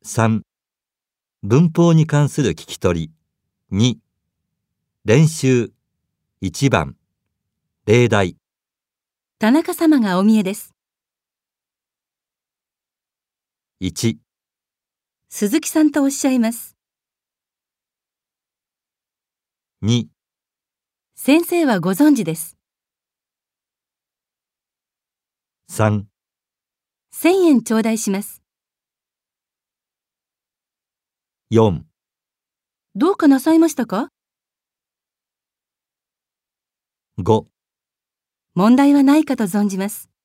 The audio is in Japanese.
3、文法に関する聞き取り。2、練習。1番、例題。 田中様がお見えです。 1、 鈴木さんとおっしゃいます。 2、 先生はご存知です。 3、 1000円頂戴します。 4、 どうかなさいましたか？ 5 問題はないかと存じます。